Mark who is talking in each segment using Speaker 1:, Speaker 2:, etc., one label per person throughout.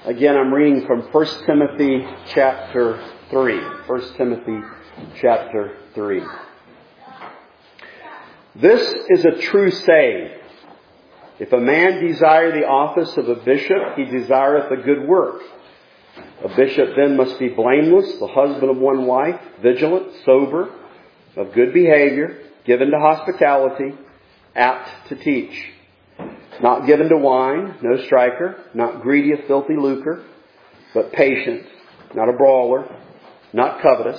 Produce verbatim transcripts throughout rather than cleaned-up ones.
Speaker 1: Again, I'm reading from First Timothy chapter three. First Timothy chapter three. This is a true saying. If a man desire the office of a bishop, he desireth a good work. A bishop then must be blameless, the husband of one wife, vigilant, sober, of good behavior, given to hospitality, apt to teach. Not given to wine, no striker, not greedy of filthy lucre, but patient, not a brawler, not covetous.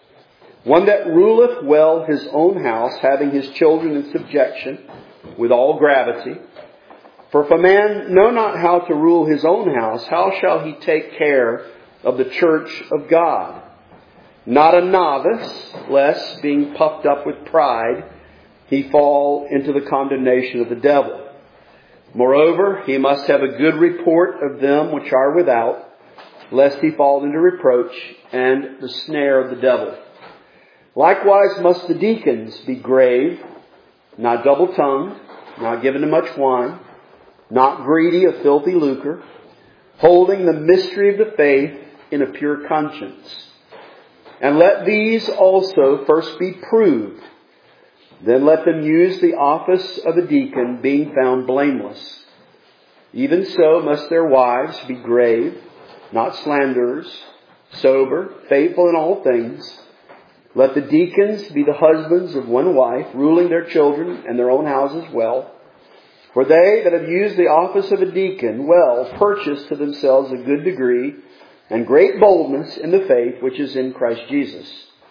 Speaker 1: One that ruleth well his own house, having his children in subjection, with all gravity. For if a man know not how to rule his own house, how shall he take care of the church of God? Not a novice, lest, being puffed up with pride, he fall into the condemnation of the devil. Moreover, he must have a good report of them which are without, lest he fall into reproach and the snare of the devil. Likewise must the deacons be grave, not double-tongued, not given to much wine, not greedy of filthy lucre, holding the mystery of the faith in a pure conscience. And let these also first be proved. Then let them use the office of a deacon, being found blameless. Even so must their wives be grave, not slanderers, sober, faithful in all things. Let the deacons be the husbands of one wife, ruling their children and their own houses well. For they that have used the office of a deacon well purchase to themselves a good degree and great boldness in the faith which is in Christ Jesus.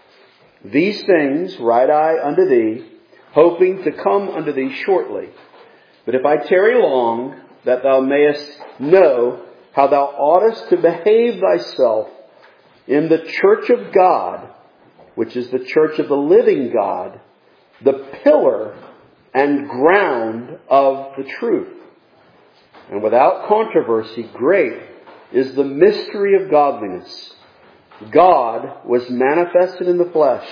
Speaker 1: These things write I unto thee, hoping to come unto thee shortly. But if I tarry long, that thou mayest know how thou oughtest to behave thyself in the church of God, which is the church of the living God, the pillar and ground of the truth. And without controversy, great is the mystery of godliness. God was manifested in the flesh,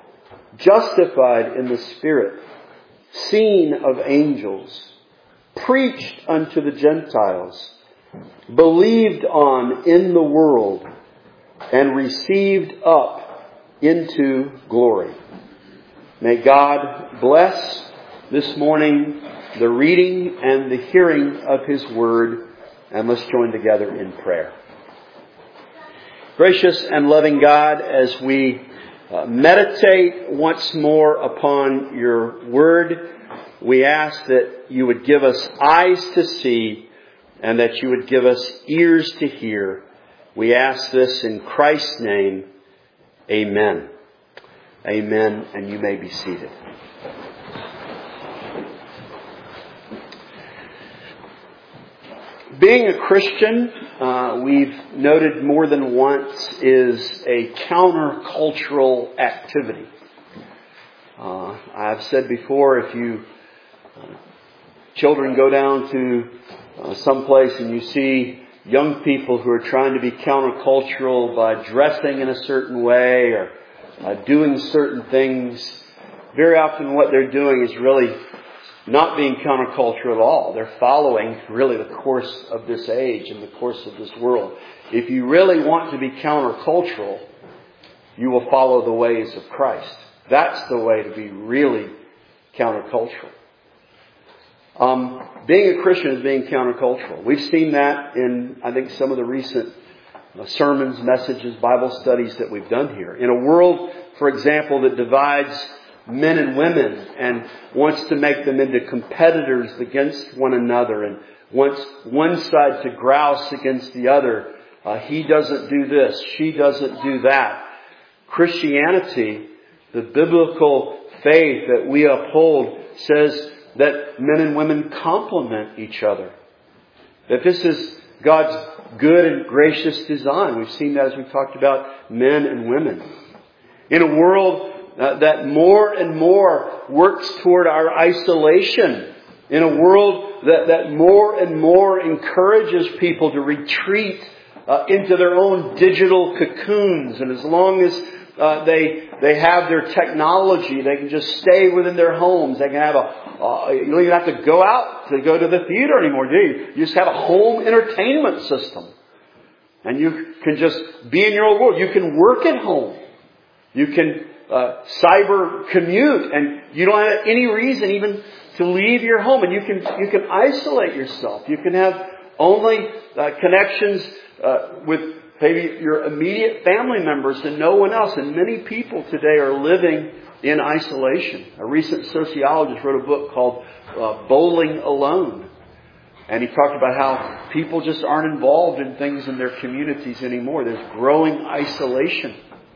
Speaker 1: justified in the Spirit, seen of angels, preached unto the Gentiles, believed on in the world, and received up into glory. May God bless this morning the reading and the hearing of His Word, and let's join together in prayer. Gracious and loving God, as we uh, meditate once more upon Your Word, we ask that You would give us eyes to see and that You would give us ears to hear. We ask this in Christ's name. Amen. Amen. And you may be seated. Being a Christian, uh, we've noted more than once, is a countercultural activity. Uh, I've said before, if you uh, children go down to uh, someplace and you see young people who are trying to be countercultural by dressing in a certain way or uh, doing certain things, very often what they're doing is really not being counterculture at all. They're following really the course of this age and the course of this world. If you really want to be countercultural, you will follow the ways of Christ. That's the way to be really countercultural. Um, being a Christian is being countercultural. We've seen that in, I think, some of the recent uh, sermons, messages, Bible studies that we've done here. In a world, for example, that divides men and women and wants to make them into competitors against one another and wants one side to grouse against the other. Uh, he doesn't do this. She doesn't do that. Christianity, the biblical faith that we uphold, says that men and women complement each other. That this is God's good and gracious design. We've seen that as we've talked about men and women. In a world Uh, that more and more works toward our isolation. In a world that, that more and more encourages people to retreat uh, into their own digital cocoons. And as long as uh, they they have their technology, they can just stay within their homes. They can have a, uh, you don't even have to go out to go to the theater anymore, do you? You just have a home entertainment system. And you can just be in your own world. You can work at home. You can uh, cyber commute, and you don't have any reason even to leave your home. And you can you can isolate yourself. You can have only uh, connections uh, with maybe your immediate family members and no one else. And many people today are living in isolation. A recent sociologist wrote a book called uh, Bowling Alone. And he talked about how people just aren't involved in things in their communities anymore. There's growing isolation.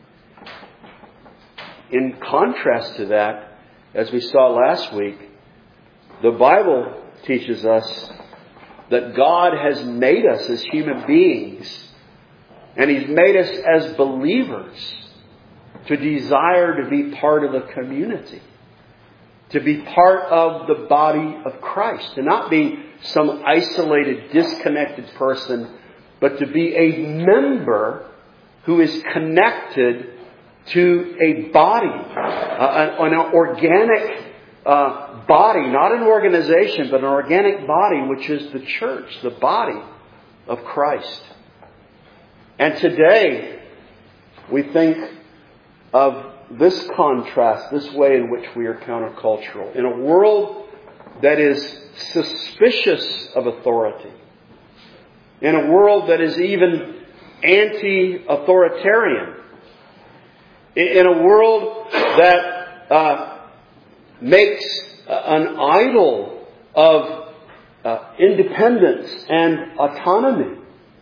Speaker 1: In contrast to that, as we saw last week, the Bible teaches us that God has made us as human beings, and He's made us as believers to desire to be part of a community, to be part of the body of Christ, to not be some isolated, disconnected person, but to be a member who is connected to a body, uh, an, an organic uh, body, not an organization, but an organic body, which is the church, the body of Christ. And today, we think of this contrast, this way in which we are countercultural. In a world that is suspicious of authority, in a world that is even anti-authoritarian, in a world that uh, makes an idol of uh, independence and autonomy,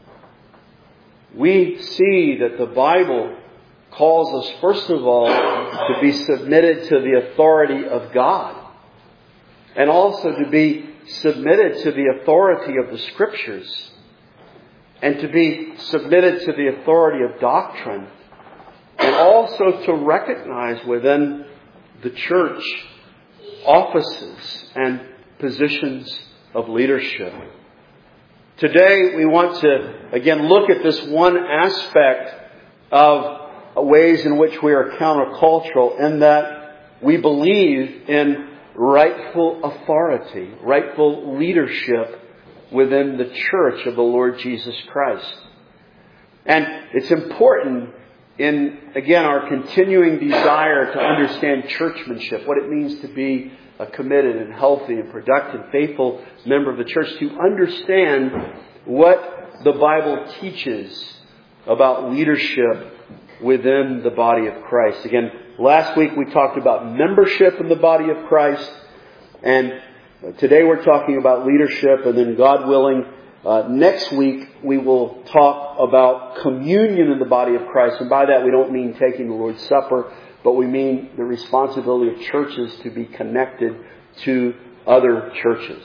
Speaker 1: we see that the Bible calls us, first of all, to be submitted to the authority of God, and also to be submitted to the authority of the Scriptures, and to be submitted to the authority of doctrine, and also to recognize within the church offices and positions of leadership. Today we want to, again, look at this one aspect of ways in which we are countercultural, in that we believe in rightful authority, rightful leadership within the church of the Lord Jesus Christ. And it's important in, again, our continuing desire to understand churchmanship, what it means to be a committed and healthy and productive, faithful member of the church, to understand what the Bible teaches about leadership within the body of Christ. Again, last week we talked about membership in the body of Christ, and today we're talking about leadership, and then God willing, uh, next week we will talk about communion in the body of Christ. And by that we don't mean taking the Lord's Supper, but we mean the responsibility of churches to be connected to other churches.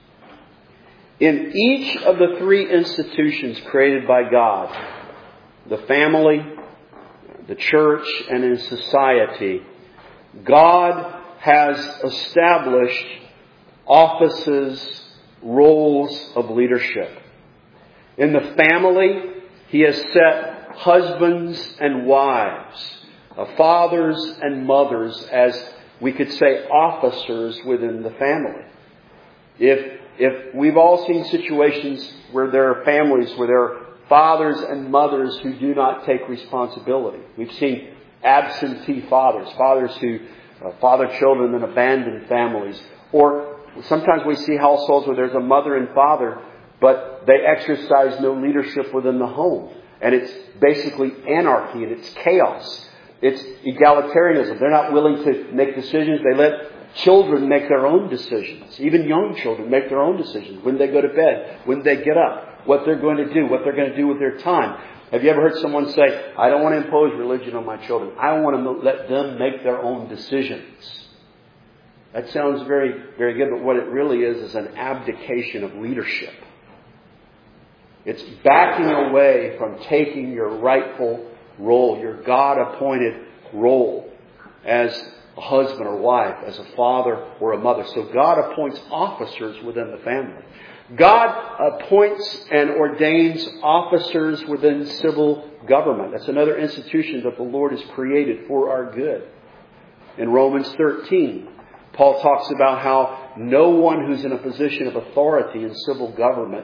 Speaker 1: In each of the three institutions created by God, the family, the church, and in society, God has established offices, roles of leadership. In the family, He has set husbands and wives, fathers and mothers, as we could say officers within the family. If if we've all seen situations where there are families where there are fathers and mothers who do not take responsibility. We've seen absentee fathers, fathers who uh, father children in abandoned families. Or sometimes we see households where there's a mother and father, but they exercise no leadership within the home. And it's basically anarchy and it's chaos. It's egalitarianism. They're not willing to make decisions. They let children make their own decisions. Even young children make their own decisions. When they go to bed, when they get up, what they're going to do, what they're going to do with their time. Have you ever heard someone say, I don't want to impose religion on my children. I want to let them make their own decisions. That sounds very, very good, but what it really is is an abdication of leadership. It's backing away from taking your rightful role, your God-appointed role as a husband or wife, as a father or a mother. So God appoints officers within the family. God appoints and ordains officers within civil government. That's another institution that the Lord has created for our good. In Romans thirteen, Paul talks about how no one who's in a position of authority in civil government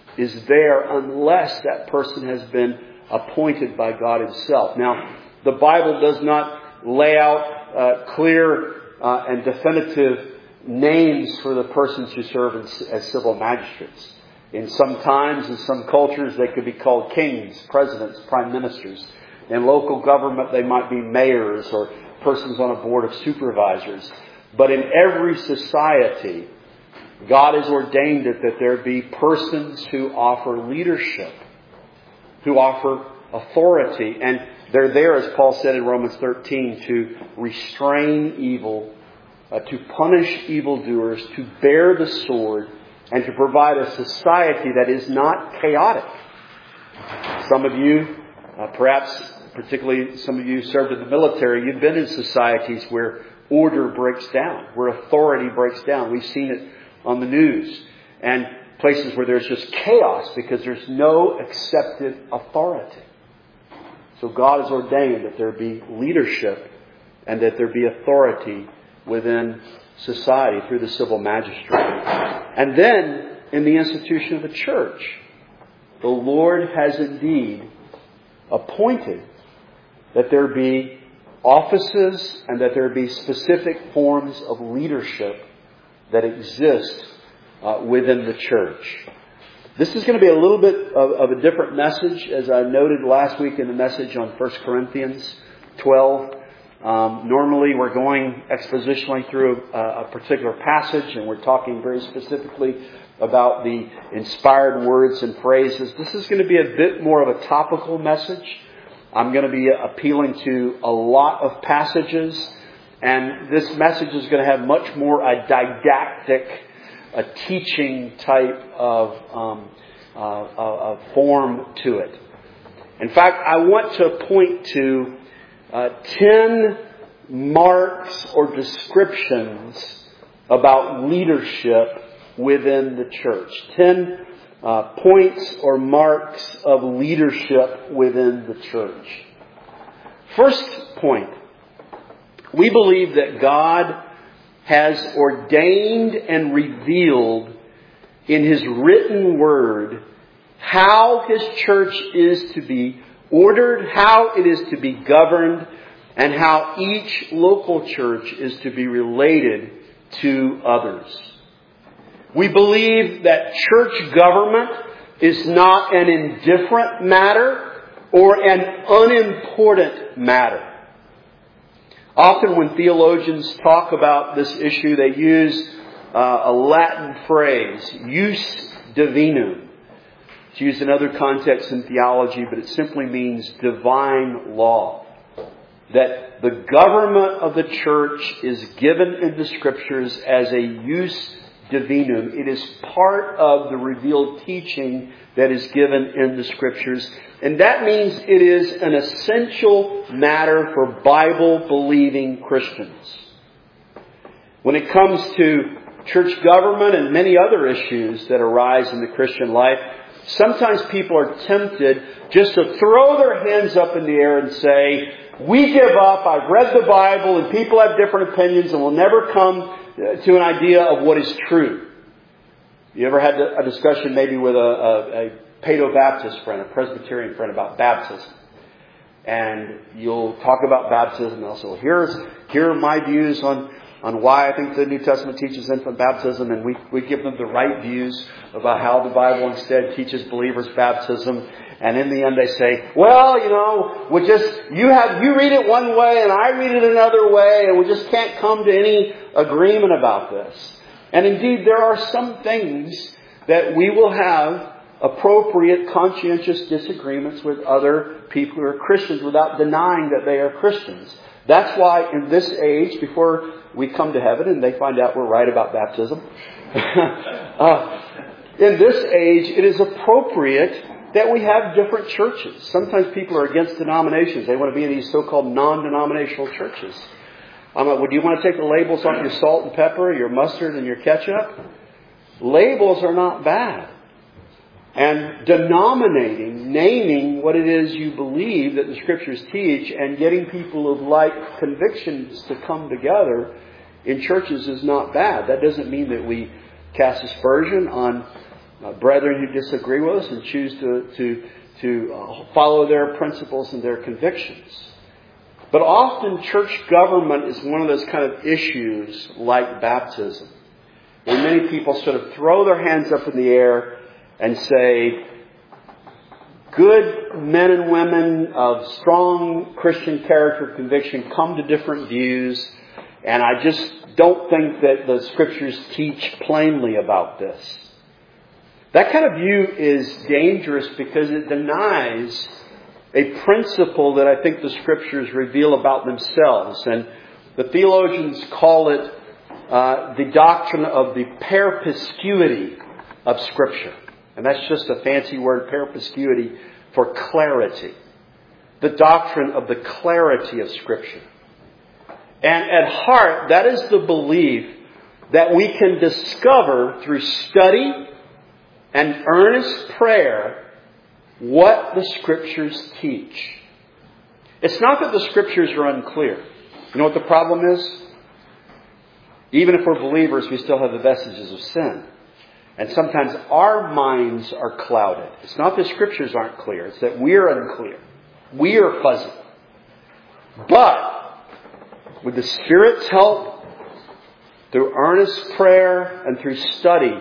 Speaker 1: is there unless that person has been appointed by God Himself. Now, the Bible does not lay out uh, clear uh, and definitive names for the persons who serve as, as civil magistrates. In some times, in some cultures, they could be called kings, presidents, prime ministers. In local government, they might be mayors or persons on a board of supervisors. But in every society, God has ordained it that there be persons who offer leadership, who offer authority. And they're there, as Paul said in Romans thirteen, to restrain evil, uh, to punish evildoers, to bear the sword, and to provide a society that is not chaotic. Some of you, uh, perhaps particularly some of you who served in the military, you've been in societies where order breaks down, where authority breaks down. We've seen it on the news. And places where there's just chaos because there's no accepted authority. So God has ordained that there be leadership and that there be authority within society through the civil magistrate. And then, in the institution of the church, the Lord has indeed appointed that there be offices and that there be specific forms of leadership that exist uh, within the church. This is going to be a little bit of, of a different message, as I noted last week in the message on First Corinthians twelve. Um, normally we're going expositionally through a, a particular passage, and we're talking very specifically about the inspired words and phrases. This is going to be a bit more of a topical message. I'm going to be appealing to a lot of passages, and this message is going to have much more a didactic, a teaching type of, um, uh, of form to it. In fact, I want to point to uh, ten marks or descriptions about leadership within the church. Ten uh, points or marks of leadership within the church. First point, we believe that God has ordained and revealed in His written Word how His church is to be ordered, how it is to be governed, and how each local church is to be related to others. We believe that church government is not an indifferent matter or an unimportant matter. Often when theologians talk about this issue, they use uh, a Latin phrase, jus divinum. It's used in other contexts in theology, but it simply means divine law. That the government of the church is given in the Scriptures as a jus divinum. It is part of the revealed teaching that is given in the Scriptures. And that means it is an essential matter for Bible-believing Christians. When it comes to church government and many other issues that arise in the Christian life, sometimes people are tempted just to throw their hands up in the air and say, we give up, I've read the Bible, and people have different opinions, and we'll never come to an idea of what is true. You ever had a discussion maybe with a, a, a Paedo-Baptist friend, a Presbyterian friend about baptism? And you'll talk about baptism and they'll say, well, here's, here are my views on, on why I think the New Testament teaches infant baptism, and we, we give them the right views about how the Bible instead teaches believers baptism. And in the end they say, well, you know, we just, you have, you read it one way and I read it another way, and we just can't come to any agreement about this. And indeed, there are some things that we will have appropriate, conscientious disagreements with other people who are Christians without denying that they are Christians. That's why in this age, before we come to heaven and they find out we're right about baptism, uh, in this age, it is appropriate that we have different churches. Sometimes people are against denominations. They want to be in these so-called non-denominational churches. I'm like, well, do you want to take the labels off your salt and pepper, your mustard and your ketchup? Labels are not bad. And denominating, naming what it is you believe that the Scriptures teach and getting people of like convictions to come together in churches is not bad. That doesn't mean that we cast aspersion on uh, brethren who disagree with us and choose to, to, to uh, follow their principles and their convictions. But often church government is one of those kind of issues like baptism, where many people sort of throw their hands up in the air and say, good men and women of strong Christian character conviction come to different views, and I just don't think that the Scriptures teach plainly about this. That kind of view is dangerous because it denies a principle that I think the Scriptures reveal about themselves. And the theologians call it uh, the doctrine of the perspicuity of Scripture. And that's just a fancy word, perspicuity, for clarity. The doctrine of the clarity of Scripture. And at heart, that is the belief that we can discover through study and earnest prayer what the Scriptures teach. It's not that the Scriptures are unclear. You know what the problem is? Even if we're believers, we still have the vestiges of sin. And sometimes our minds are clouded. It's not that Scriptures aren't clear. It's that we're unclear. We are fuzzy. But with the Spirit's help, through earnest prayer and through study,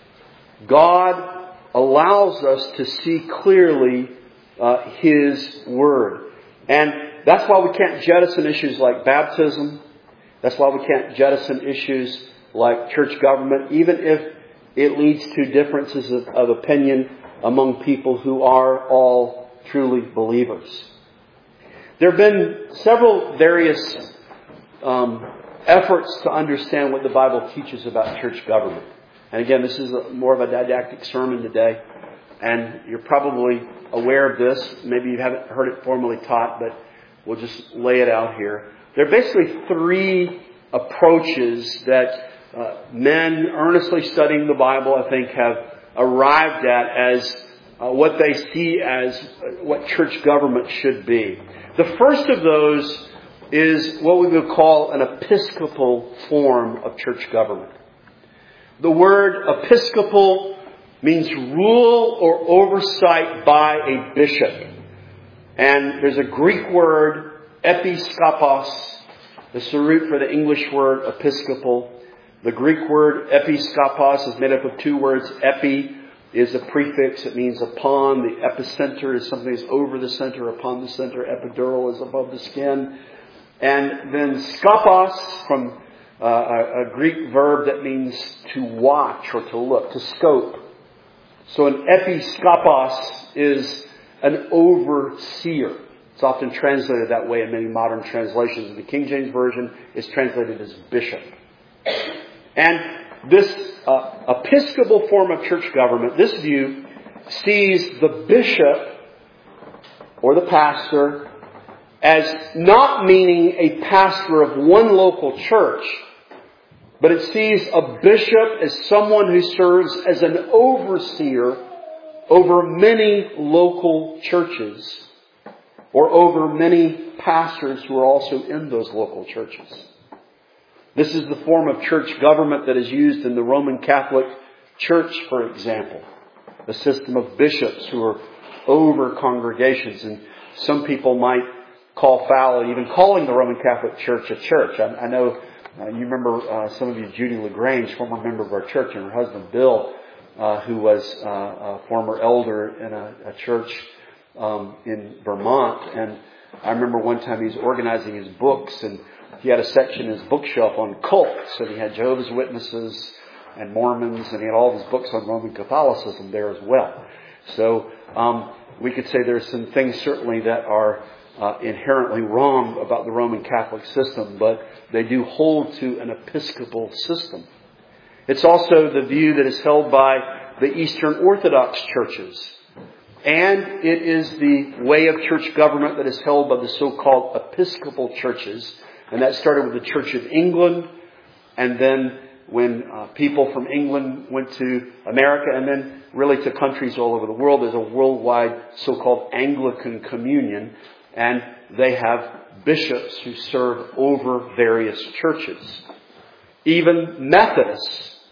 Speaker 1: God allows us to see clearly uh, His Word. And that's why we can't jettison issues like baptism. That's why we can't jettison issues like church government, even if it leads to differences of, of opinion among people who are all truly believers. There have been several various um, efforts to understand what the Bible teaches about church government. And again, this is a, more of a didactic sermon today. And you're probably aware of this. Maybe you haven't heard it formally taught, but we'll just lay it out here. There are basically three approaches that uh, men earnestly studying the Bible, I think, have arrived at as uh, what they see as what church government should be. The first of those is what we would call an episcopal form of church government. The word episcopal means rule or oversight by a bishop. And there's a Greek word, episkopos. This is the root for the English word episcopal. The Greek word episkopos is made up of two words. Epi is a prefix. It means upon. The epicenter is something that's over the center, upon the center. Epidural is above the skin. And then skopos, from uh, a, a Greek verb that means to watch or to look, to scope. So an episkopos is an overseer. It's often translated that way in many modern translations. The King James Version is translated as bishop. And this uh, episcopal form of church government, this view, sees the bishop or the pastor as not meaning a pastor of one local church, but it sees a bishop as someone who serves as an overseer over many local churches, or over many pastors who are also in those local churches. This is the form of church government that is used in the Roman Catholic Church, for example. A system of bishops who are over congregations. And some people might call foul even calling the Roman Catholic Church a church. I, I know uh, you remember uh, some of you, Judy LaGrange, former member of our church, and her husband Bill, uh, who was uh, a former elder in a, a church um, in Vermont. And I remember one time he was organizing his books, and he had a section in his bookshelf on cults, and he had Jehovah's Witnesses and Mormons, and he had all his books on Roman Catholicism there as well. So um, we could say there's some things certainly that are uh, inherently wrong about the Roman Catholic system, but they do hold to an episcopal system. It's also the view that is held by the Eastern Orthodox churches. And it is the way of church government that is held by the so-called Episcopal churches. And that started with the Church of England. And then when uh, people from England went to America and then really to countries all over the world, there's a worldwide so-called Anglican communion. And they have bishops who serve over various churches. Even Methodists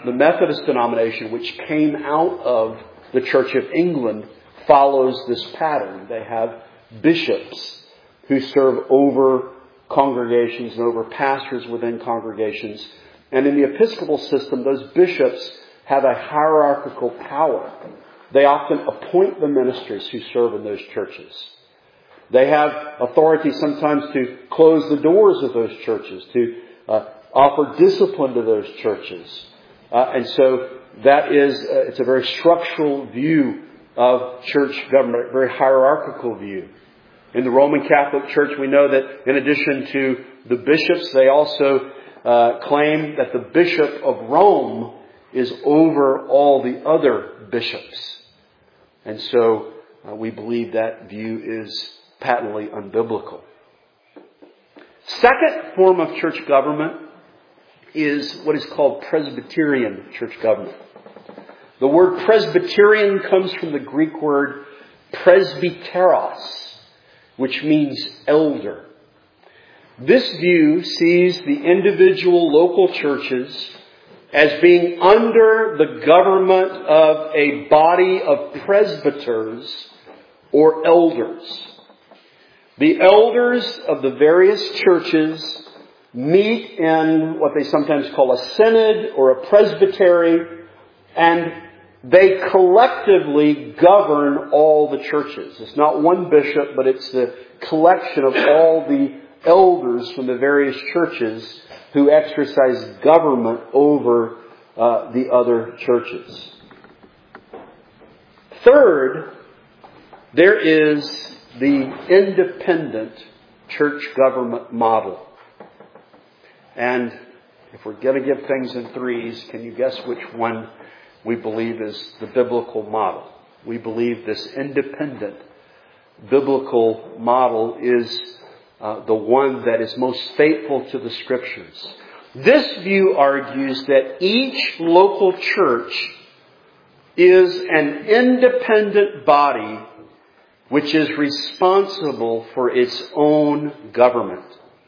Speaker 1: the Methodist denomination, which came out of the Church of England, follows this pattern. They have bishops who serve over congregations and over pastors within congregations. And in the Episcopal system, those bishops have a hierarchical power. They often appoint the ministers who serve in those churches. They have authority sometimes to close the doors of those churches, to uh, offer discipline to those churches. Uh, and so that is, uh, it's a very structural view of church government, a very hierarchical view. In the Roman Catholic Church, we know that in addition to the bishops, they also uh, claim that the Bishop of Rome is over all the other bishops. And so uh, we believe that view is patently unbiblical. Second form of church government is what is called Presbyterian church government. The word Presbyterian comes from the Greek word presbyteros, which means elder. This view sees the individual local churches as being under the government of a body of presbyters or elders. The elders of the various churches meet in what they sometimes call a synod or a presbytery, and they collectively govern all the churches. It's not one bishop, but it's the collection of all the elders from the various churches who exercise government over uh, the other churches. Third, there is the independent church government model. And if we're going to give things in threes, can you guess which one we believe is the biblical model? We believe this independent biblical model is uh, the one that is most faithful to the Scriptures. This view argues that each local church is an independent body which is responsible for its own government.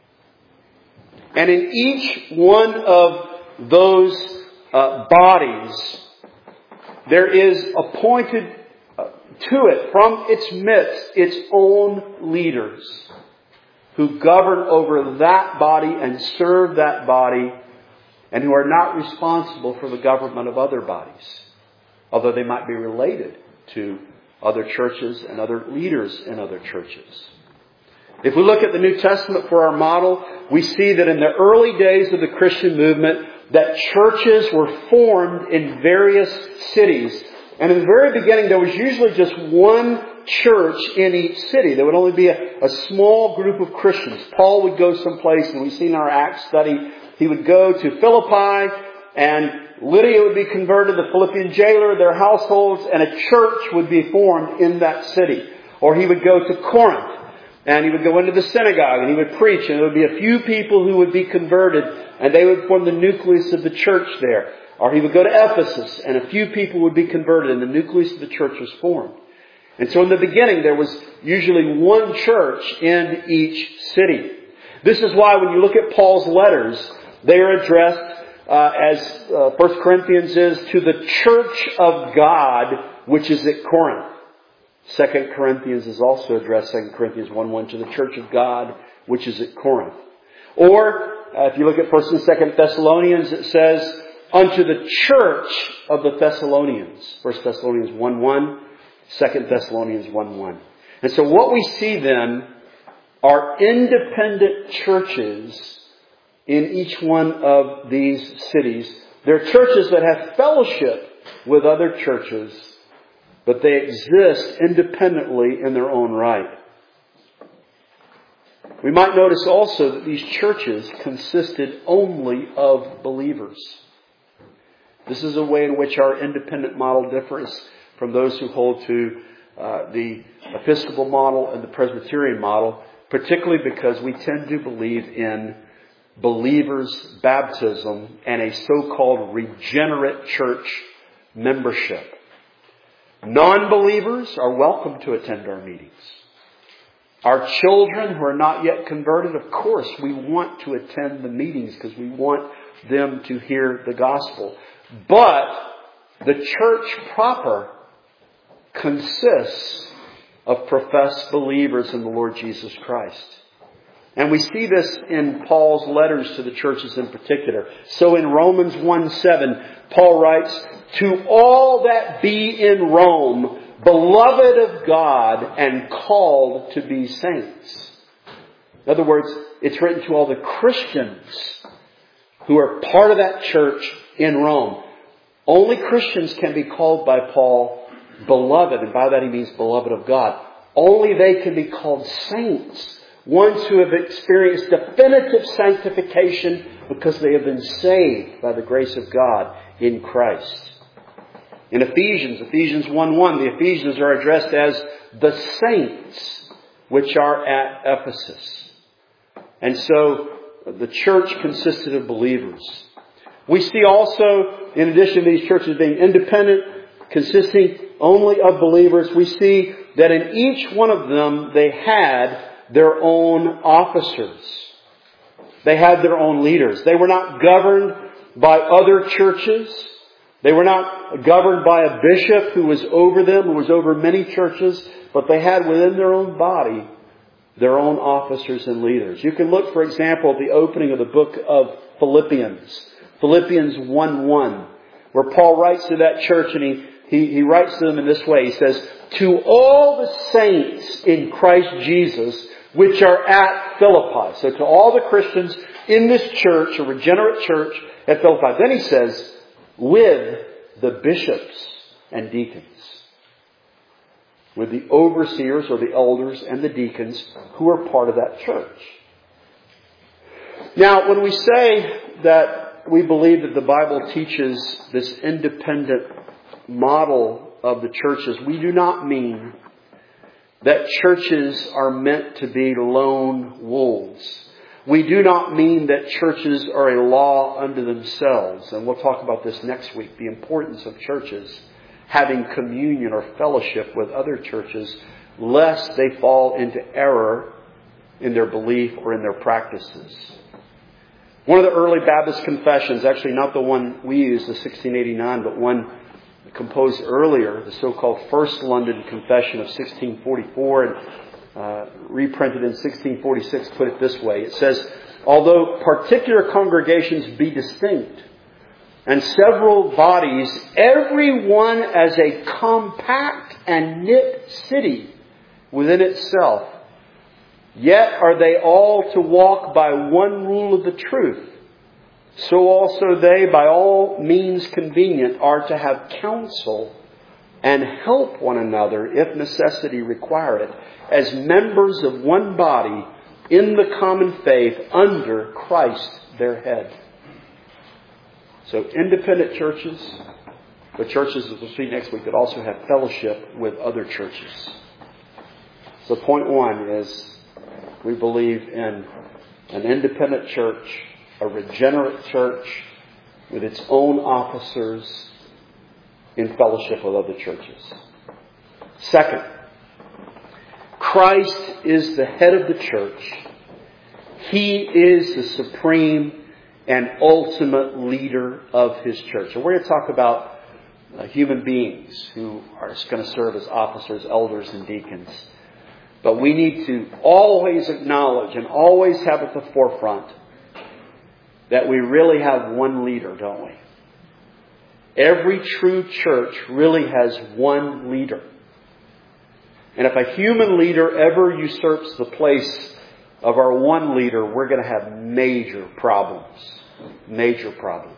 Speaker 1: And in each one of those uh, bodies, there is appointed uh, to it from its midst its own leaders who govern over that body and serve that body and who are not responsible for the government of other bodies, although they might be related to other churches and other leaders in other churches. If we look at the New Testament for our model, we see that in the early days of the Christian movement, that churches were formed in various cities. And in the very beginning, there was usually just one church in each city. There would only be a, a small group of Christians. Paul would go someplace, and we see in our Acts study, he would go to Philippi, and Lydia would be converted, the Philippian jailer, their households, and a church would be formed in that city. Or he would go to Corinth, and he would go into the synagogue, and he would preach, and there would be a few people who would be converted, and they would form the nucleus of the church there. Or he would go to Ephesus, and a few people would be converted, and the nucleus of the church was formed. And so in the beginning, there was usually one church in each city. This is why when you look at Paul's letters, they are addressed uh, as uh, First Corinthians is, to the church of God, which is at Corinth. Second Corinthians is also addressed, Second Corinthians one one, to the church of God, which is at Corinth. Or, uh, if you look at First and Second Thessalonians, it says, unto the church of the Thessalonians. First Thessalonians one one, Second Thessalonians one one. And so what we see then are independent churches in each one of these cities. They're churches that have fellowship with other churches, but they exist independently in their own right. We might notice also that these churches consisted only of believers. This is a way in which our independent model differs from those who hold to uh, the Episcopal model and the Presbyterian model, particularly because we tend to believe in believers' baptism and a so-called regenerate church membership. Non-believers are welcome to attend our meetings. Our children who are not yet converted, of course, we want to attend the meetings because we want them to hear the gospel. But the church proper consists of professed believers in the Lord Jesus Christ. And we see this in Paul's letters to the churches in particular. So in Romans one seven, Paul writes, "To all that be in Rome, beloved of God and called to be saints." In other words, it's written to all the Christians who are part of that church in Rome. Only Christians can be called by Paul beloved, and by that he means beloved of God. Only they can be called saints, ones who have experienced definitive sanctification because they have been saved by the grace of God in Christ. In Ephesians, Ephesians one one, the Ephesians are addressed as the saints which are at Ephesus. And so the church consisted of believers. We see also, in addition to these churches being independent, consisting only of believers, we see that in each one of them they had their own officers. They had their own leaders. They were not governed by other churches. They were not governed by a bishop who was over them, who was over many churches, but they had within their own body their own officers and leaders. You can look, for example, at the opening of the book of Philippians. Philippians one one, where Paul writes to that church, and he, he, he writes to them in this way. He says, "To all the saints in Christ Jesus, which are at Philippi." So to all the Christians in this church, a regenerate church at Philippi. Then he says, "with the bishops and deacons." With the overseers or the elders and the deacons who are part of that church. Now, when we say that we believe that the Bible teaches this independent model of the churches, we do not mean that churches are meant to be lone wolves. We do not mean that churches are a law unto themselves. And we'll talk about this next week, the importance of churches having communion or fellowship with other churches, lest they fall into error in their belief or in their practices. One of the early Baptist confessions, actually not the one we use, the sixteen eighty-nine, but one composed earlier, the so-called First London Confession of sixteen forty-four, and uh, reprinted in sixteen forty-six, put it this way. It says, "Although particular congregations be distinct, and several bodies, every one as a compact and knit city within itself, yet are they all to walk by one rule of the truth. So also they, by all means convenient, are to have counsel and help one another, if necessity require it, as members of one body in the common faith under Christ their head." So independent churches, but churches, as we'll see next week, that also have fellowship with other churches. So point one is we believe in an independent church, a regenerate church with its own officers in fellowship with other churches. Second, Christ is the head of the church. He is the supreme and ultimate leader of His church. And we're going to talk about uh, human beings who are going to serve as officers, elders, and deacons. But we need to always acknowledge and always have at the forefront that we really have one leader, don't we? Every true church really has one leader. And if a human leader ever usurps the place of our one leader, we're going to have major problems. Major problems.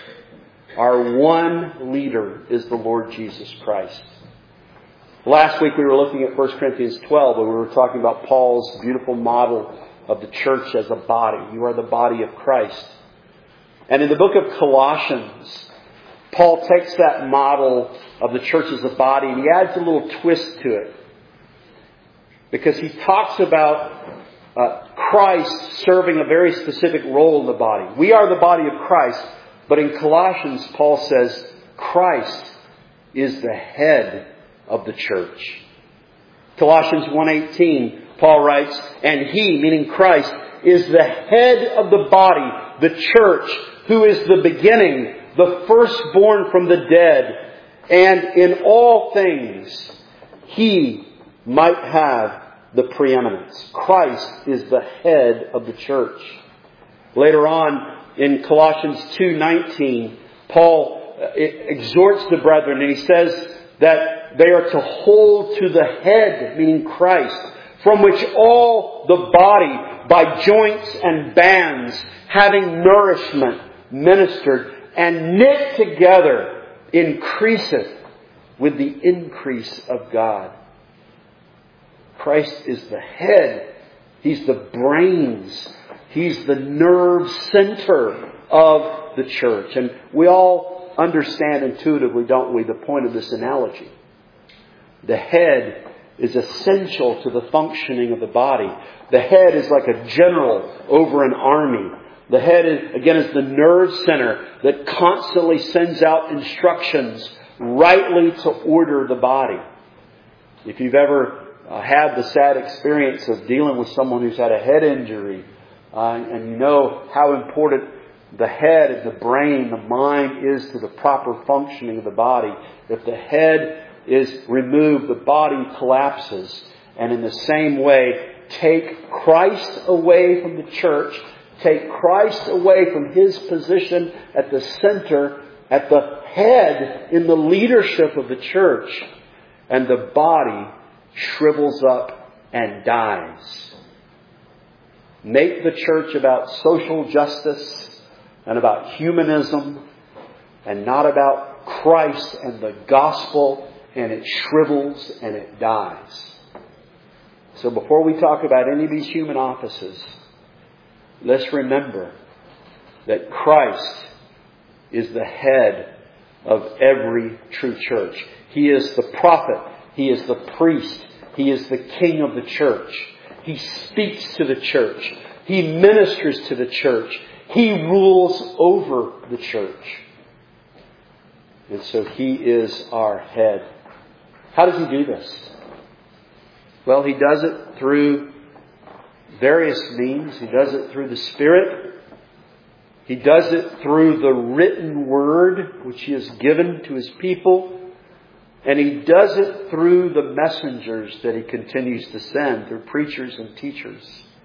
Speaker 1: Our one leader is the Lord Jesus Christ. Last week we were looking at First Corinthians twelve, and we were talking about Paul's beautiful model of the church as a body. You are the body of Christ. And in the book of Colossians, Paul takes that model of the church as a body and he adds a little twist to it. Because he talks about uh, Christ serving a very specific role in the body. We are the body of Christ. But in Colossians, Paul says, Christ is the head of the church. Colossians one eighteen, Paul writes, "And He," meaning Christ, "is the head of the body, the church, who is the beginning, the firstborn from the dead, and in all things He might have the preeminence. Christ is the head of the church. Later on in Colossians two nineteen, Paul exhorts the brethren and he says that they are to hold to the head, meaning Christ, from which all the body by joints and bands, having nourishment ministered and knit together, increaseth with the increase of God. Christ is the head. He's the brains. He's the nerve center of the church. And we all understand intuitively, don't we, the point of this analogy. The head is essential to the functioning of the body. The head is like a general over an army. The head, is, again, is the nerve center that constantly sends out instructions rightly to order the body. If you've ever uh, had the sad experience of dealing with someone who's had a head injury, uh, and you know how important the head and the brain, the mind is to the proper functioning of the body. If the head is removed, the body collapses. And in the same way, take Christ away from the church, take Christ away from His position at the center, at the head in the leadership of the church, and the body shrivels up and dies. Make the church about social justice and about humanism and not about Christ and the gospel, and it shrivels and it dies. So before we talk about any of these human offices, let's remember that Christ is the head of every true church. He is the prophet. He is the priest. He is the king of the church. He speaks to the church. He ministers to the church. He rules over the church. And so He is our head. How does He do this? Well, He does it through various means. He does it through the Spirit. He does it through the written Word, which He has given to His people. And He does it through the messengers that He continues to send, through preachers and teachers.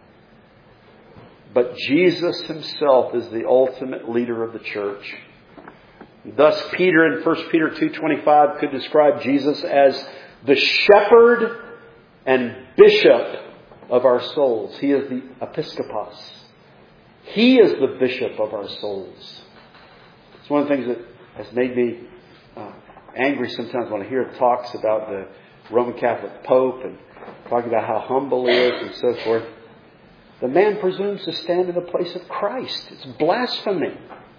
Speaker 1: But Jesus Himself is the ultimate leader of the church. Thus, Peter in First Peter two twenty-five could describe Jesus as the shepherd and bishop of our souls. He is the episkopos. He is the bishop of our souls. It's one of the things that has made me uh, angry sometimes when I hear talks about the Roman Catholic Pope and talking about how humble he is and so forth. The man presumes to stand in the place of Christ. It's blasphemy.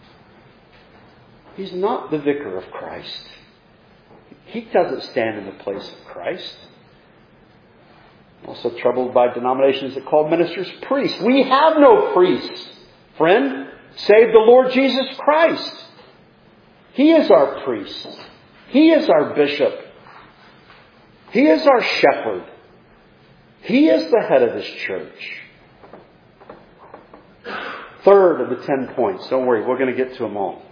Speaker 1: He's not the vicar of Christ. He doesn't stand in the place of Christ. I'm also troubled by denominations that call ministers priests. We have no priests, friend, save the Lord Jesus Christ. He is our priest. He is our bishop. He is our shepherd. He is the head of this church. Third of the ten points. Don't worry, we're going to get to them all.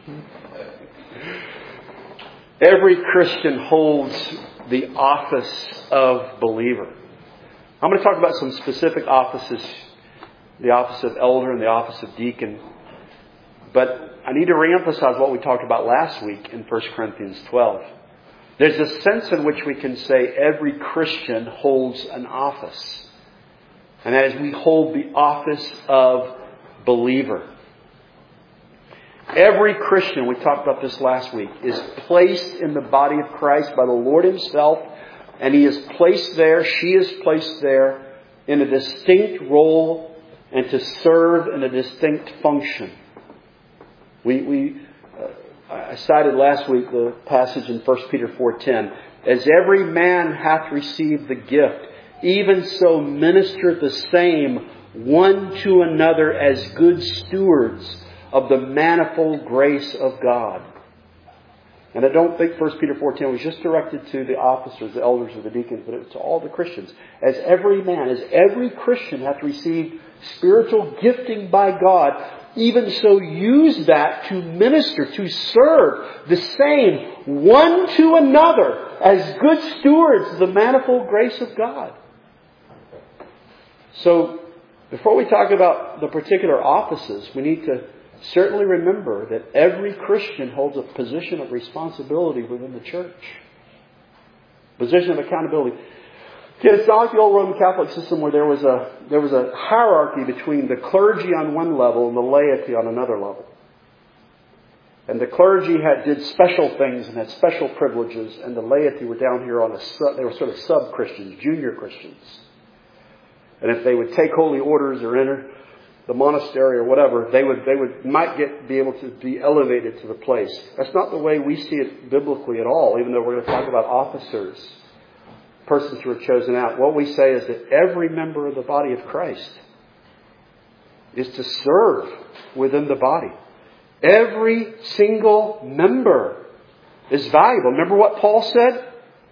Speaker 1: Every Christian holds the office of believer. I'm going to talk about some specific offices, the office of elder and the office of deacon. But I need to reemphasize what we talked about last week in First Corinthians twelve. There's a sense in which we can say every Christian holds an office. And that is, we hold the office of believer. Every Christian, we talked about this last week, is placed in the body of Christ by the Lord Himself. And he is placed there, she is placed there in a distinct role and to serve in a distinct function. We, we uh, I cited last week the passage in First Peter four ten. As every man hath received the gift, even so minister the same one to another as good stewards of the manifold grace of God. And I don't think First Peter four ten was just directed to the officers, the elders, or the deacons, but it was to all the Christians. As every man, as every Christian hath received spiritual gifting by God, even so use that to minister, to serve the same one to another as good stewards of the manifold grace of God. So, before we talk about the particular offices, we need to certainly remember that every Christian holds a position of responsibility within the church. Position of accountability. It's not like the old Roman Catholic system where there was a there was a hierarchy between the clergy on one level and the laity on another level. And the clergy had did special things and had special privileges, and the laity were down here on a sub, they were sort of sub-Christians, junior Christians. And if they would take holy orders or enter the monastery or whatever, they would they would might get be able to be elevated to the place. That's not the way we see it biblically at all, even though we're going to talk about officers, persons who are chosen out. What we say is that every member of the body of Christ is to serve within the body. Every single member is valuable. Remember what Paul said?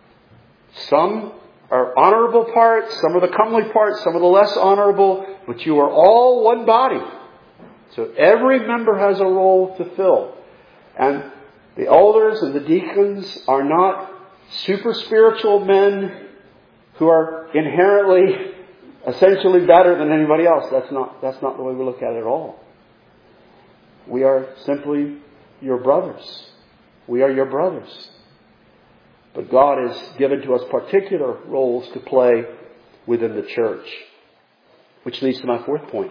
Speaker 1: Some are honorable parts, some are the comely parts, some are the less honorable, but you are all one body. So every member has a role to fill. And the elders and the deacons are not super spiritual men who are inherently, essentially better than anybody else. That's not, that's not the way we look at it at all. We are simply your brothers. We are your brothers. But God has given to us particular roles to play within the church. Which leads to my fourth point.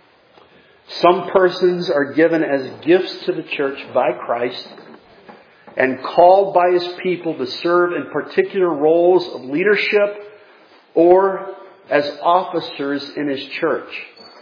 Speaker 1: Some persons are given as gifts to the church by Christ and called by His people to serve in particular roles of leadership or as officers in His church.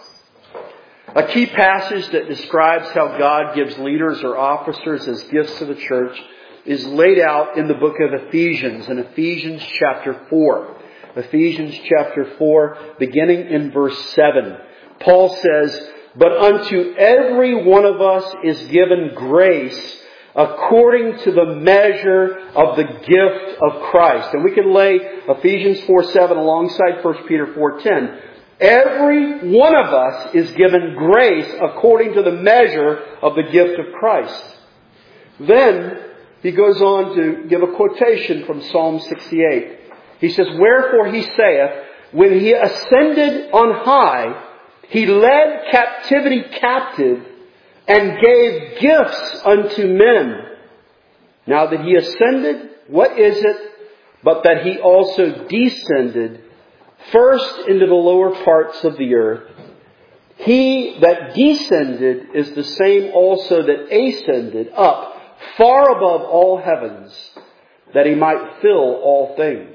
Speaker 1: A key passage that describes how God gives leaders or officers as gifts to the church is laid out in the book of Ephesians, in Ephesians chapter four. Ephesians chapter four, beginning in verse seven. Paul says, "But unto every one of us is given grace according to the measure of the gift of Christ." And we can lay Ephesians four seven alongside First Peter four ten. Every one of us is given grace according to the measure of the gift of Christ. Then he goes on to give a quotation from Psalm sixty-eight. He says, "Wherefore he saith, when he ascended on high, he led captivity captive and gave gifts unto men. Now that he ascended, what is it but that he also descended first into the lower parts of the earth? He that descended is the same also that ascended up far above all heavens, that he might fill all things."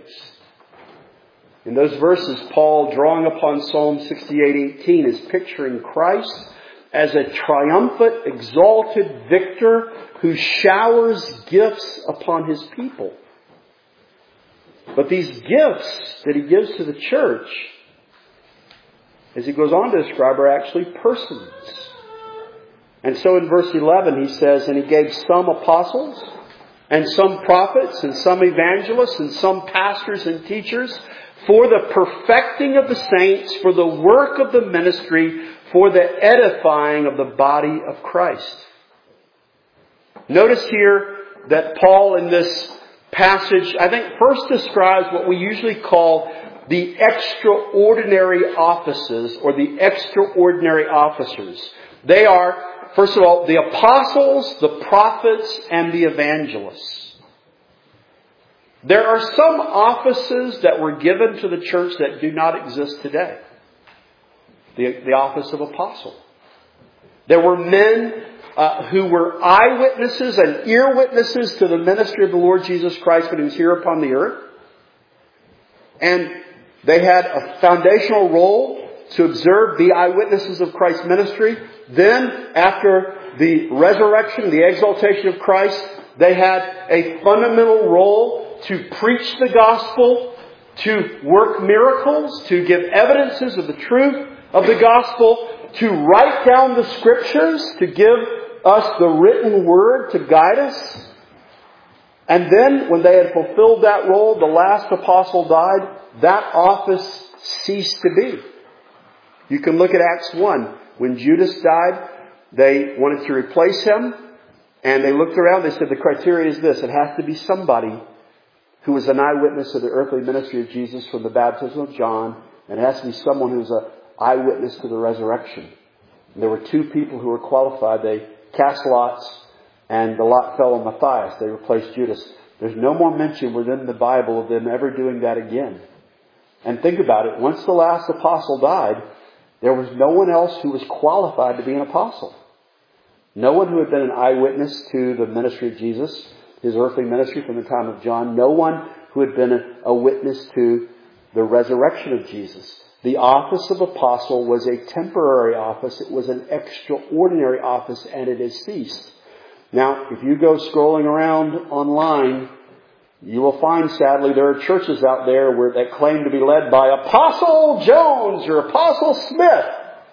Speaker 1: In those verses, Paul, drawing upon Psalm sixty-eight eighteen, is picturing Christ as a triumphant, exalted victor who showers gifts upon His people. But these gifts that He gives to the church, as he goes on to describe, are actually persons. And so in verse eleven he says, "And He gave some apostles, and some prophets, and some evangelists, and some pastors and teachers, for the perfecting of the saints, for the work of the ministry, for the edifying of the body of Christ." Notice here that Paul in this passage, I think, first describes what we usually call the extraordinary offices or the extraordinary officers. They are, first of all, the apostles, the prophets, and the evangelists. There are some offices that were given to the church that do not exist today. The, the office of apostle. There were men uh, who were eyewitnesses and ear witnesses to the ministry of the Lord Jesus Christ when He was here upon the earth. And they had a foundational role to observe, be eyewitnesses of Christ's ministry. Then, after the resurrection, the exaltation of Christ, they had a fundamental role to preach the gospel, to work miracles, to give evidences of the truth of the gospel, to write down the scriptures, to give us the written word to guide us. And then when they had fulfilled that role, the last apostle died, that office ceased to be. You can look at Acts one. When Judas died, they wanted to replace him. And they looked around. They said the criteria is this. It has to be somebody who was an eyewitness of the earthly ministry of Jesus from the baptism of John. And it has to be someone who's an eyewitness to the resurrection. And there were two people who were qualified. They cast lots. And the lot fell on Matthias. They replaced Judas. There's no more mention within the Bible of them ever doing that again. And think about it. Once the last apostle died, there was no one else who was qualified to be an apostle. No one who had been an eyewitness to the ministry of Jesus, his earthly ministry from the time of John. No one who had been a, a witness to the resurrection of Jesus. The office of apostle was a temporary office. It was an extraordinary office, and it has ceased. Now, if you go scrolling around online, you will find, sadly, there are churches out there where that claim to be led by Apostle Jones or Apostle Smith.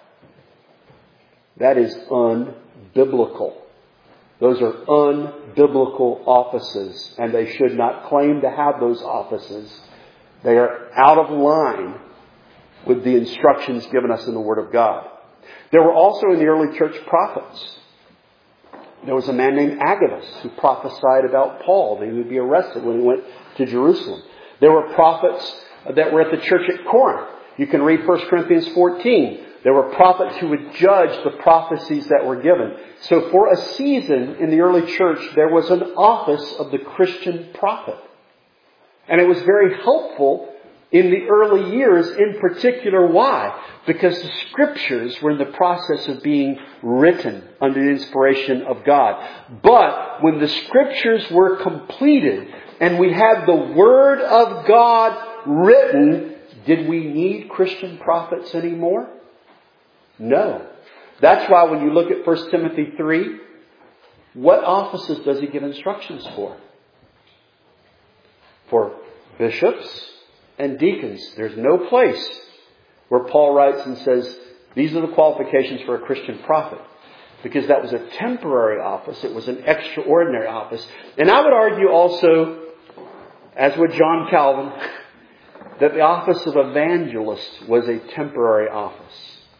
Speaker 1: That is unbiblical. Those are unbiblical offices, and they should not claim to have those offices. They are out of line with the instructions given us in the Word of God. There were also in the early church prophets. There was a man named Agabus who prophesied about Paul, that he would be arrested when he went to Jerusalem. There were prophets that were at the church at Corinth. You can read First Corinthians fourteen. There were prophets who would judge the prophecies that were given. So for a season in the early church, there was an office of the Christian prophet. And it was very helpful in the early years, in particular. Why? Because the Scriptures were in the process of being written under the inspiration of God. But when the Scriptures were completed and we had the Word of God written, did we need Christian prophets anymore? No. That's why when you look at First Timothy three, what offices does he give instructions for? For bishops and deacons. There's no place where Paul writes and says, these are the qualifications for a Christian prophet. Because that was a temporary office. It was an extraordinary office. And I would argue also, as would John Calvin, that the office of evangelist was a temporary office.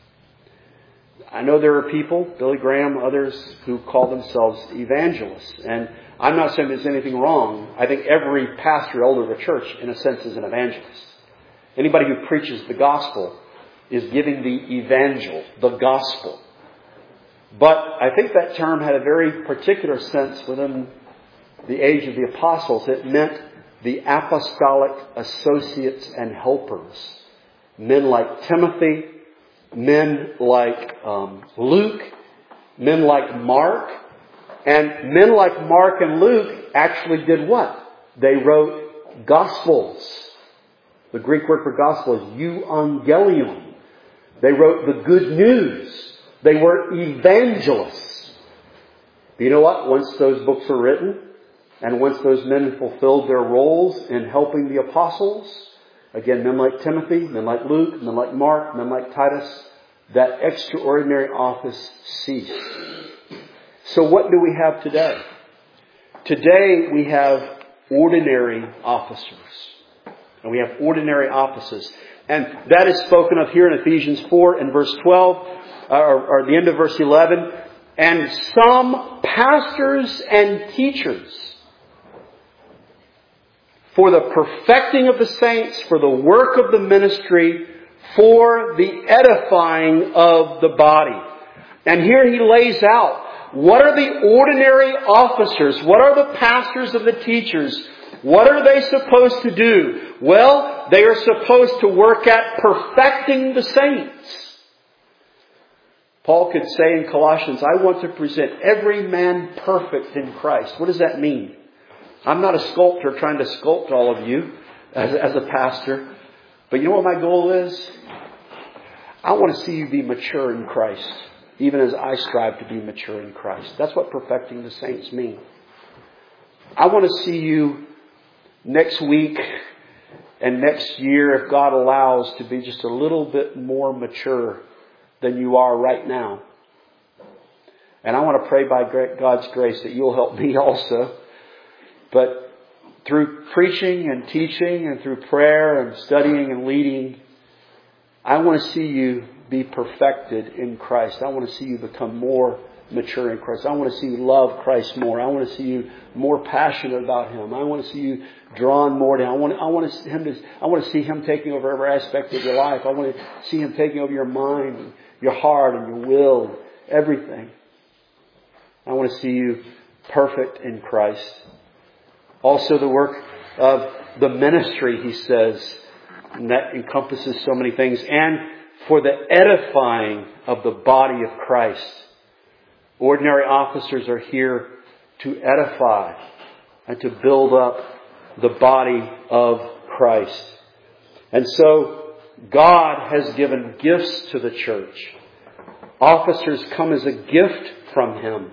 Speaker 1: I know there are people, Billy Graham, others, who call themselves evangelists. And I'm not saying there's anything wrong. I think every pastor, elder of a church, in a sense, is an evangelist. Anybody who preaches the gospel is giving the evangel, the gospel. But I think that term had a very particular sense within the age of the apostles. It meant the apostolic associates and helpers. Men like Timothy, men like um, Luke, men like Mark. And men like Mark and Luke actually did what? They wrote Gospels. The Greek word for gospel is euangelion. They wrote the good news. They were evangelists. But you know what? Once those books were written, and once those men fulfilled their roles in helping the apostles, again, men like Timothy, men like Luke, men like Mark, men like Titus, that extraordinary office ceased. So what do we have today? Today we have ordinary officers. And we have ordinary offices. And that is spoken of here in Ephesians four and verse twelve, or, or the end of verse eleven. And some pastors and teachers, for the perfecting of the saints, for the work of the ministry, for the edifying of the body. And here he lays out, what are the ordinary officers? What are the pastors and the teachers? What are they supposed to do? Well, they are supposed to work at perfecting the saints. Paul could say in Colossians, I want to present every man perfect in Christ. What does that mean? I'm not a sculptor trying to sculpt all of you as, as a pastor. But you know what my goal is? I want to see you be mature in Christ, even as I strive to be mature in Christ. That's what perfecting the saints mean. I want to see you next week and next year, if God allows, to be just a little bit more mature than you are right now. And I want to pray by God's grace that you'll help me also. But through preaching and teaching and through prayer and studying and leading, I want to see you be perfected in Christ. I want to see you become more mature in Christ. I want to see you love Christ more. I want to see you more passionate about Him. I want to see you drawn more to Him. I want, I want to him to, I want to see Him taking over every aspect of your life. I want to see Him taking over your mind, your heart, and your will, everything. I want to see you perfect in Christ. Also the work of the ministry, he says, and that encompasses so many things. And for the edifying of the body of Christ. Ordinary officers are here to edify and to build up the body of Christ. And so God has given gifts to the church. Officers come as a gift from Him.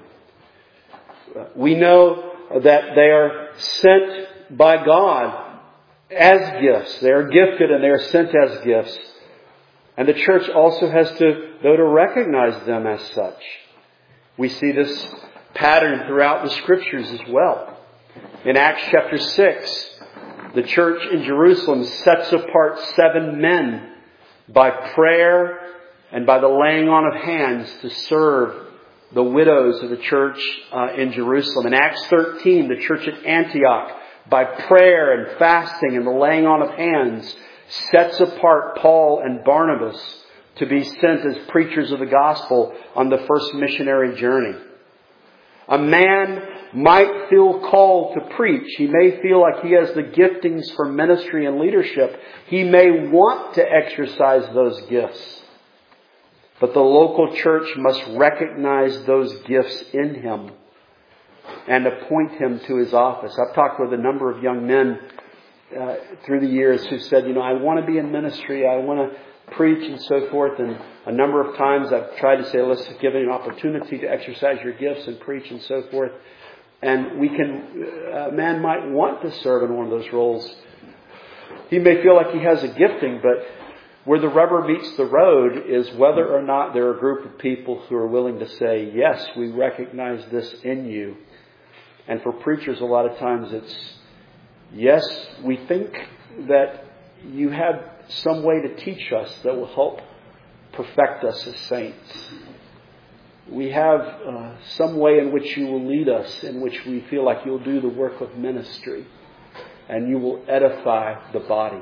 Speaker 1: We know that they are sent by God as gifts. They are gifted and they are sent as gifts. And the church also has to, though, to recognize them as such. We see this pattern throughout the Scriptures as well. In Acts chapter six, the church in Jerusalem sets apart seven men by prayer and by the laying on of hands to serve the widows of the church uh, in Jerusalem. In Acts thirteen, the church at Antioch, by prayer and fasting and the laying on of hands, sets apart Paul and Barnabas to be sent as preachers of the gospel on the first missionary journey. A man might feel called to preach. He may feel like he has the giftings for ministry and leadership. He may want to exercise those gifts. But the local church must recognize those gifts in him and appoint him to his office. I've talked with a number of young men uh, through the years who said, you know, I want to be in ministry. I want to preach and so forth. And a number of times I've tried to say, let's give you an opportunity to exercise your gifts and preach and so forth. And we can, a man might want to serve in one of those roles. He may feel like he has a gifting, but where the rubber meets the road is whether or not there are a group of people who are willing to say, yes, we recognize this in you. And for preachers, a lot of times it's, yes, we think that you have some way to teach us that will help perfect us as saints. We have uh, some way in which you will lead us, in which we feel like you'll do the work of ministry and you will edify the body.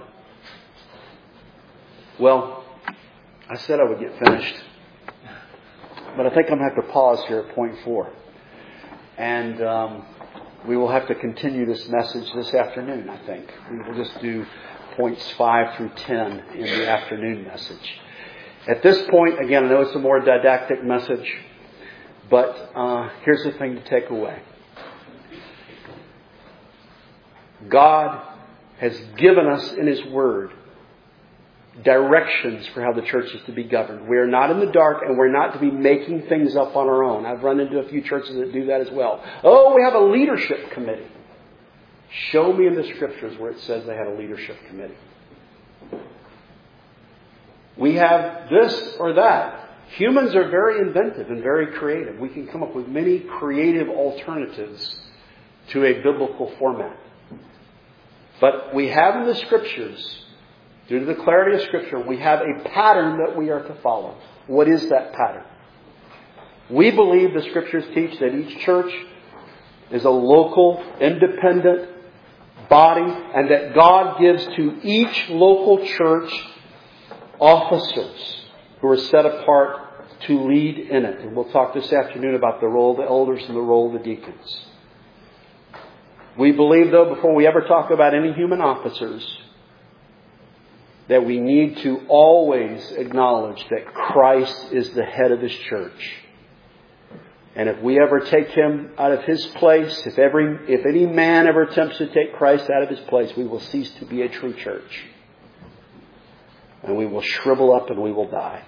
Speaker 1: Well, I said I would get finished, but I think I'm going to have to pause here at point four. And um, we will have to continue this message this afternoon, I think. We will just do points five through ten in the afternoon message. At this point, again, I know it's a more didactic message, but uh, here's the thing to take away. God has given us in His Word directions for how the church is to be governed. We are not in the dark, and we're not to be making things up on our own. I've run into a few churches that do that as well. Oh, we have a leadership committee. Show me in the Scriptures where it says they had a leadership committee. We have this or that. Humans are very inventive and very creative. We can come up with many creative alternatives to a biblical format. But we have in the Scriptures, due to the clarity of Scripture, we have a pattern that we are to follow. What is that pattern? We believe the Scriptures teach that each church is a local, independent body, and that God gives to each local church officers who are set apart to lead in it. And we'll talk this afternoon about the role of the elders and the role of the deacons. We believe, though, before we ever talk about any human officers, that we need to always acknowledge that Christ is the head of His church. And if we ever take Him out of His place, if every if any man ever attempts to take Christ out of His place, we will cease to be a true church. And we will shrivel up and we will die.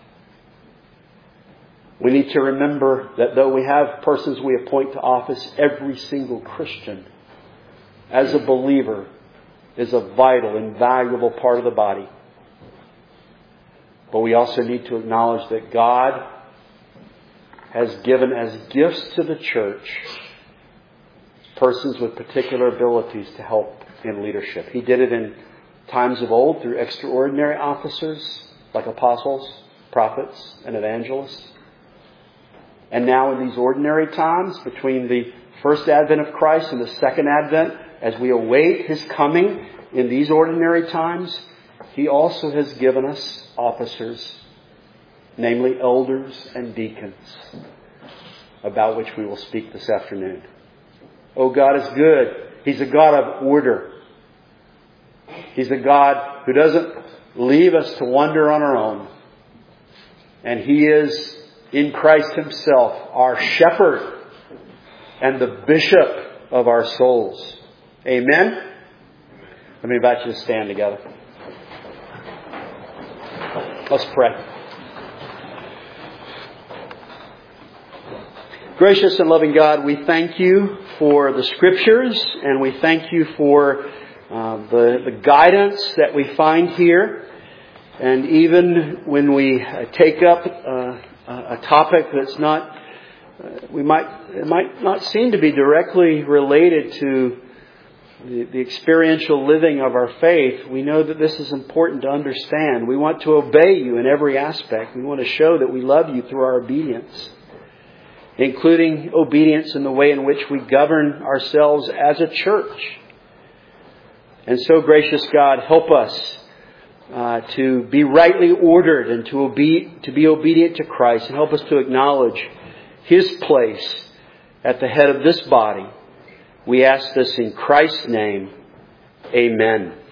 Speaker 1: We need to remember that though we have persons we appoint to office, every single Christian, as a believer, is a vital and valuable part of the body. But we also need to acknowledge that God has given as gifts to the church persons with particular abilities to help in leadership. He did it in times of old through extraordinary officers like apostles, prophets, and evangelists. And now in these ordinary times, between the first advent of Christ and the second advent, as we await His coming in these ordinary times, He also has given us officers, namely elders and deacons, about which we will speak this afternoon. Oh, God is good. He's a God of order. He's a God who doesn't leave us to wander on our own. And He is, in Christ Himself, our shepherd and the bishop of our souls. Amen? Let me invite you to stand together. Let's pray. Gracious and loving God, we thank You for the Scriptures, and we thank You for uh, the, the guidance that we find here. And even when we uh, take up uh, a topic that's not, uh, we might, it might not seem to be directly related to the, the experiential living of our faith, we know that this is important to understand. We want to obey You in every aspect. We want to show that we love You through our obedience, including obedience in the way in which we govern ourselves as a church. And so, gracious God, help us uh, to be rightly ordered and to, obe- to be obedient to Christ, and help us to acknowledge His place at the head of this body. We ask this in Christ's name. Amen.